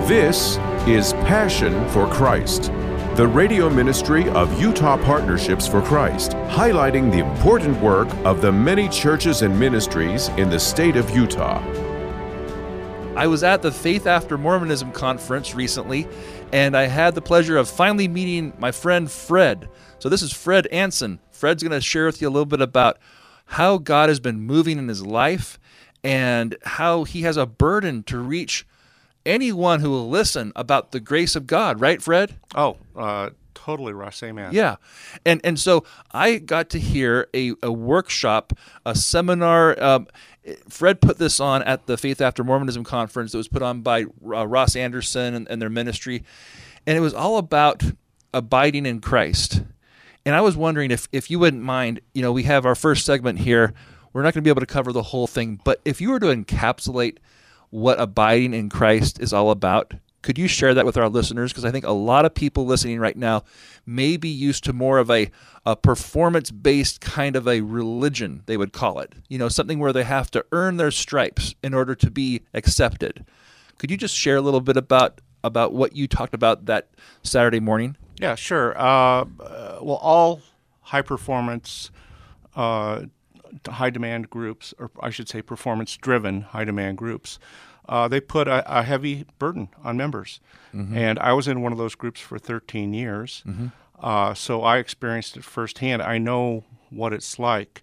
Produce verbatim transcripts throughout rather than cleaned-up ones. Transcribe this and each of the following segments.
This is Passion for Christ, the radio ministry of Utah Partnerships for Christ, highlighting the important work of the many churches and ministries in the state of Utah. I was at the Faith After Mormonism conference recently, and I had the pleasure of finally meeting my friend Fred. So this is Fred Anson. Fred's going to share with you a little bit about how God has been moving in his life and how he has a burden to reach anyone who will listen about the grace of God. Right, Fred? Oh, uh, totally, Russ. Amen. Yeah. And and so I got to hear a, a workshop, a seminar. Um, Fred put this on at the Faith After Mormonism conference that was put on by uh, Ross Anderson and, and their ministry. And it was all about abiding in Christ. And I was wondering if, if you wouldn't mind, you know, we have our first segment here. We're not going to be able to cover the whole thing, but if you were to encapsulate what abiding in Christ is all about, could you share that with our listeners? Because I think a lot of people listening right now may be used to more of a, a performance-based kind of a religion, they would call it. You know, something where they have to earn their stripes in order to be accepted. Could you just share a little bit about, about what you talked about that Saturday morning? Yeah, sure. Uh, uh, well, all high-performance, uh, high-demand groups, or I should say performance-driven high-demand groups, Uh, they put a, a heavy burden on members. Mm-hmm. And I was in one of those groups for thirteen years, mm-hmm. uh, so I experienced it firsthand. I know what it's like.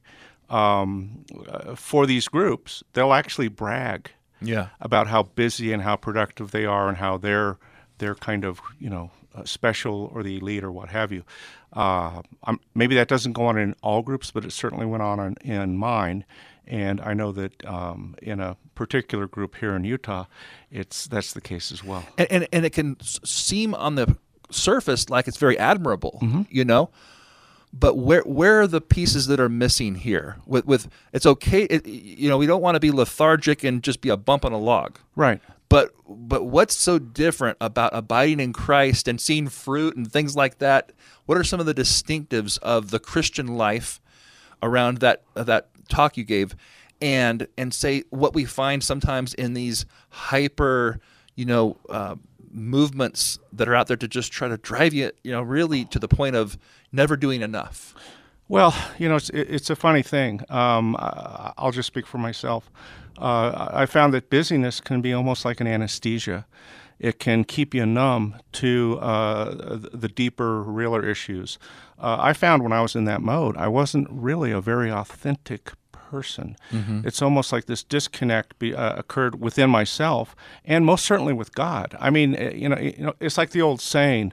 Um, uh, for these groups, they'll actually brag yeah. about how busy and how productive they are and how they're, they're kind of, you know, uh, special or the elite or what have you. Uh, I'm, maybe that doesn't go on in all groups, but it certainly went on in, in mine. And I know that um, in a particular group here in Utah, it's that's the case as well. And and, and it can s- seem on the surface like it's very admirable, mm-hmm. you know. But where where are the pieces that are missing here? With with it's okay, it, you know, we don't want to be lethargic and just be a bump on a log, right? But but what's so different about abiding in Christ and seeing fruit and things like that? What are some of the distinctives of the Christian life around that uh, that talk you gave, and and say what we find sometimes in these hyper, you know, uh, movements that are out there to just try to drive you, you know, really to the point of never doing enough? Well, you know, it's, it's a funny thing. Um, I'll just speak for myself. Uh, I found that busyness can be almost like an anesthesia. It can keep you numb to uh, the deeper, realer issues. Uh, I found when I was in that mode, I wasn't really a very authentic person. Mm-hmm. It's almost like this disconnect be, uh, occurred within myself, and most certainly with God. I mean, you know, you know, it's like the old saying.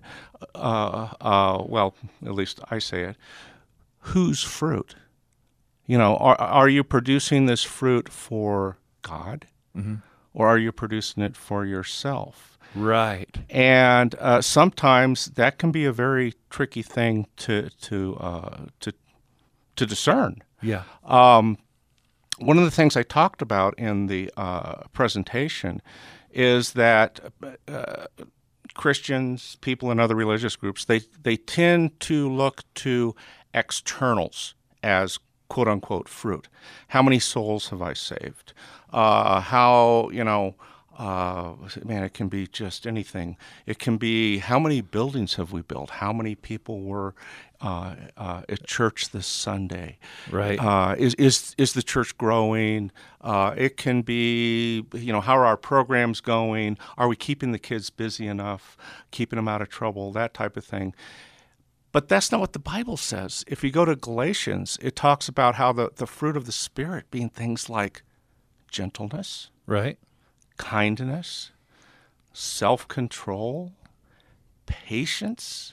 Uh, uh, well, at least I say it. Whose fruit? You know, are are you producing this fruit for God, mm-hmm. or are you producing it for yourself? Right. And uh, sometimes that can be a very tricky thing to to uh, to to discern. Yeah. Um, one of the things I talked about in the uh, presentation is that uh, Christians, people in other religious groups, they they tend to look to externals as quote unquote fruit. How many souls have I saved? Uh, how you know. Uh, man, it can be just anything. It can be how many buildings have we built? How many people were uh, uh, at church this Sunday? Right. Uh, is is is the church growing? Uh, it can be, you know, how are our programs going? Are we keeping the kids busy enough? Keeping them out of trouble? That type of thing. But that's not what the Bible says. If you go to Galatians, it talks about how the, the fruit of the Spirit being things like gentleness. Right. Kindness, self-control, patience.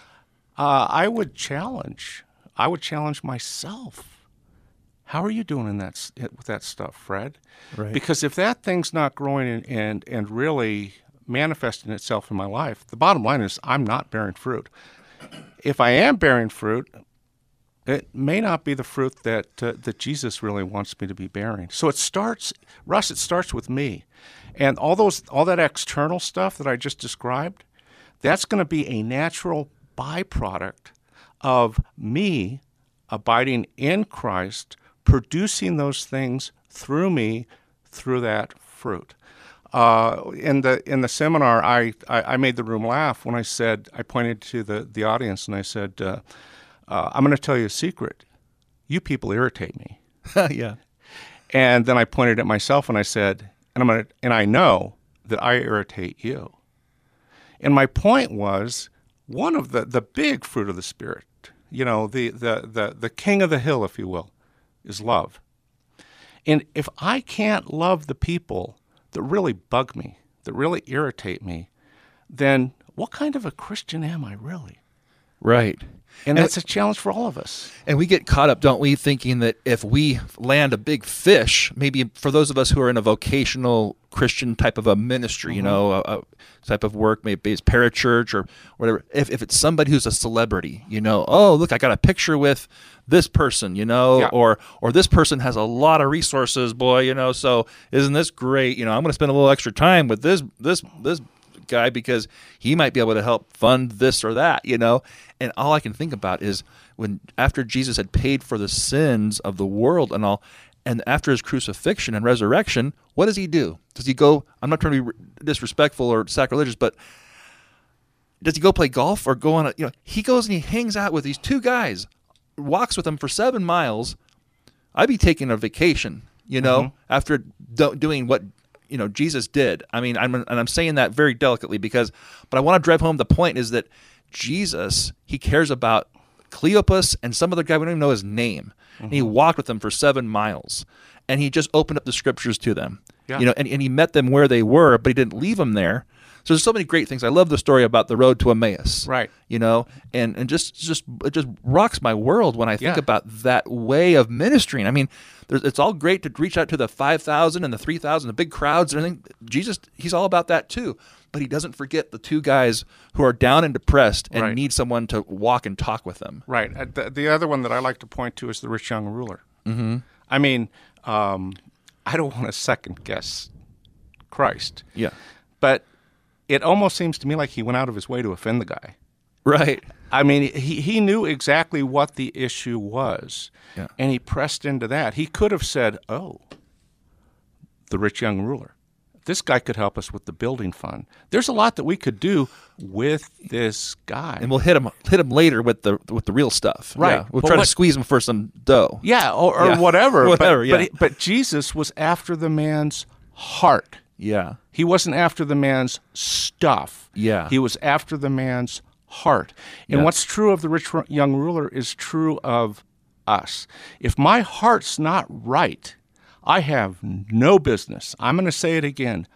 Uh, I would challenge. I would challenge myself. How are you doing in that with that stuff, Fred? Right. Because if that thing's not growing and, and and really manifesting itself in my life, the bottom line is I'm not bearing fruit. If I am bearing fruit, it may not be the fruit that uh, that Jesus really wants me to be bearing. So it starts, Russ, it starts with me. And all those, all that external stuff that I just described, that's going to be a natural byproduct of me abiding in Christ, producing those things through me, through that fruit. Uh, in the in the seminar, I, I, I made the room laugh when I said, I pointed to the, the audience and I said, uh, uh, I'm going to tell you a secret. You people irritate me. Yeah. And then I pointed at myself and I said, and I'm gonna, and I know that I irritate you. And my point was, one of the, the big fruit of the Spirit, you know, the, the, the, the king of the hill, if you will, is love. And if I can't love the people that really bug me, that really irritate me, then what kind of a Christian am I really? Right. And that's a challenge for all of us. And we get caught up, don't we, thinking that if we land a big fish, maybe for those of us who are in a vocational Christian type of a ministry, mm-hmm. you know, a, a type of work, maybe it's parachurch or whatever, if, if it's somebody who's a celebrity, you know, oh, look, I got a picture with this person, you know, yeah. or or this person has a lot of resources, boy, you know, so isn't this great? You know, I'm going to spend a little extra time with this this this guy because he might be able to help fund this or that, you know. And all I can think about is when after Jesus had paid for the sins of the world and all, and after his crucifixion and resurrection, what does he do? Does he go, I'm not trying to be disrespectful or sacrilegious, but does he go play golf or go on a, you know, he goes and he hangs out with these two guys, walks with them for seven miles. I'd be taking a vacation, you know, mm-hmm. after do, doing what, you know, Jesus did. I mean, I'm, and I'm saying that very delicately because, but I want to drive home the point is that Jesus, he cares about Cleopas and some other guy, we don't even know his name. Mm-hmm. And he walked with them for seven miles. And he just opened up the scriptures to them. Yeah. You know, and, and he met them where they were, but he didn't leave them there. So there's so many great things. I love the story about the road to Emmaus. Right. You know, and, and just just it just rocks my world when I think yeah. about that way of ministering. I mean, there's, it's all great to reach out to the five thousand and the three thousand, the big crowds and everything. Jesus, he's all about that too. But he doesn't forget the two guys who are down and depressed and right. need someone to walk and talk with them. Right. Uh, the, the other one that I like to point to is the rich young ruler. Mm-hmm. I mean, um, I don't want to second guess Christ. Yeah. But it almost seems to me like he went out of his way to offend the guy. Right. I mean, he, he knew exactly what the issue was, yeah. and he pressed into that. He could have said, oh, the rich young ruler. This guy could help us with the building fund. There's a lot that we could do with this guy. And we'll hit him hit him later with the with the real stuff. Right. Yeah. We'll but try what, to squeeze him for some dough. Yeah, or, or yeah. whatever. whatever, but, yeah. But, but Jesus was after the man's heart. Yeah. He wasn't after the man's stuff. Yeah. He was after the man's heart. And yeah. what's true of the rich young ruler is true of us. If my heart's not right, I have no business, I'm going to say it again,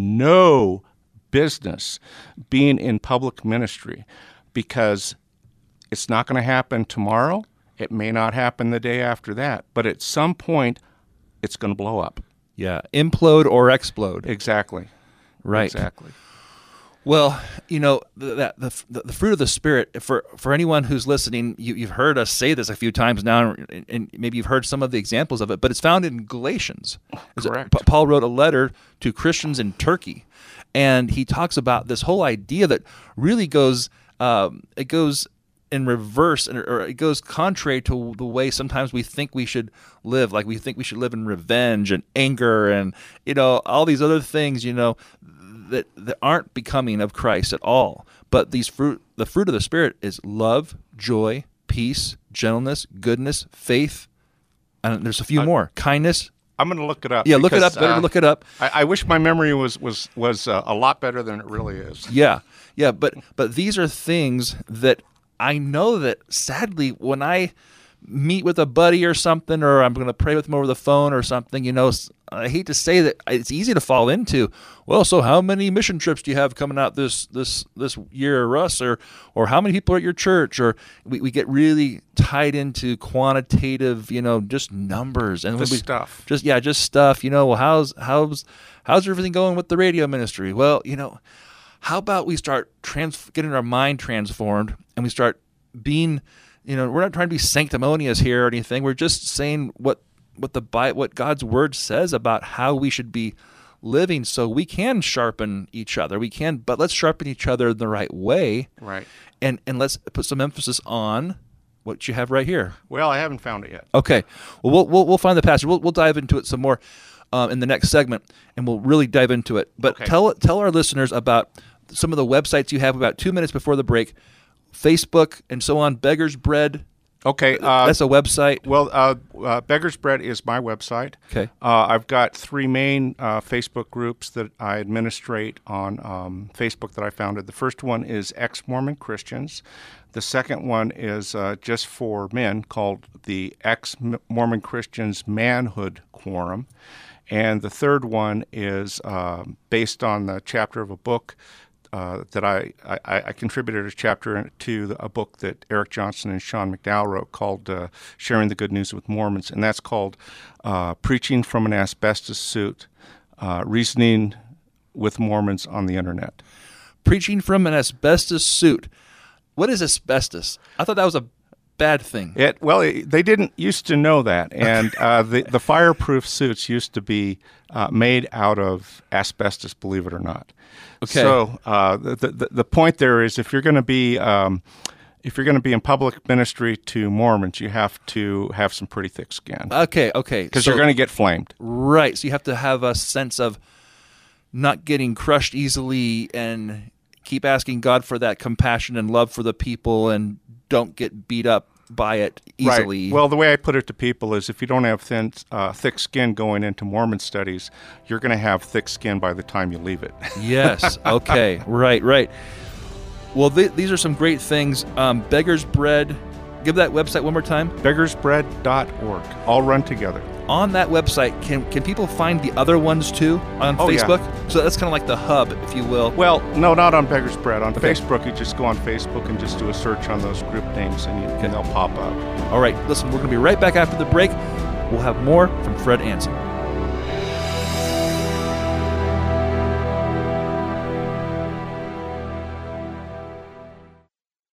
no business being in public ministry because it's not going to happen tomorrow. It may not happen the day after that. But at some point, it's going to blow up. Yeah, implode or explode. Exactly. Right. Exactly. Well, you know, the, that the, the fruit of the Spirit, for, for anyone who's listening, you, you've heard us say this a few times now, and, and maybe you've heard some of the examples of it, but it's found in Galatians. Correct. P- Paul wrote a letter to Christians in Turkey, and he talks about this whole idea that really goes, um, it goes in reverse, or it goes contrary to the way sometimes we think we should live. Like we think we should live in revenge and anger and, you know, all these other things, you know, that, that aren't becoming of Christ at all. But these fruit, the fruit of the Spirit is love, joy, peace, gentleness, goodness, faith, and there's a few uh, more. Kindness. I'm going to look it up. Yeah, because, look it up. Better uh, look it up. I, I wish my memory was was was uh, a lot better than it really is. Yeah, yeah, but but these are things that I know that sadly when I meet with a buddy or something, or I'm going to pray with them over the phone or something, you know, I hate to say that it's easy to fall into, well, so how many mission trips do you have coming out this this this year, Russ, or or how many people are at your church, or we, we get really tied into quantitative, you know, just numbers and the we, stuff. Just yeah, just stuff, you know, well, how's how's how's everything going with the radio ministry? Well, you know, how about we start trans- getting our mind transformed and we start being, you know, we're not trying to be sanctimonious here or anything. We're just saying what what the what God's word says about how we should be living, so we can sharpen each other. We can, but let's sharpen each other in the right way. Right. And and let's put some emphasis on what you have right here. Well, I haven't found it yet. Okay. Well, we'll we'll, we'll find the passage. We'll we'll dive into it some more. um, in the next segment, and we'll really dive into it. But Okay. tell tell our listeners about some of the websites you have. About two minutes before the break, Facebook and so on. Beggar's Bread. Okay. Uh, That's a website. Well, uh, uh, Beggar's Bread is my website. Okay. Uh, I've got three main uh, Facebook groups that I administrate on um, Facebook that I founded. The first one is Ex-Mormon Christians. The second one is uh, just for men, called the Ex-Mormon Christians Manhood Quorum. And the third one is uh, based on the chapter of a book Uh, that I, I, I contributed a chapter to a book that Eric Johnson and Sean McDowell wrote called uh, Sharing the Good News with Mormons, and that's called uh, Preaching from an Asbestos Suit, uh, Reasoning with Mormons on the Internet. Preaching from an asbestos suit. What is asbestos? I thought that was a bad thing. It, well, it, they didn't used to know that, and uh, the, the fireproof suits used to be uh, made out of asbestos, believe it or not. Okay. So uh, the, the the point there is, if you're going to be um, if you're going to be in public ministry to Mormons, you have to have some pretty thick skin, Okay, okay. because So- you're going to get flamed. Right. So you have to have a sense of not getting crushed easily and keep asking God for that compassion and love for the people and don't get beat up by it easily. Right. Well, the way I put it to people is, if you don't have thin, uh, thick skin going into Mormon studies, you're going to have thick skin by the time you leave it. Yes. Okay. Right, right. Well, th- these are some great things. Um, Beggar's Bread. Give that website one more time. beggars bread dot org. All run together. On that website, can can people find the other ones too on Oh, yeah. Facebook? So that's kind of like the hub, if you will. Well, no, not on Beggar's Bread. On Okay. Facebook, you just go on Facebook and just do a search on those group names, and, you, and they'll pop up. All right. Listen, we're going to be right back after the break. We'll have more from Fred Anson.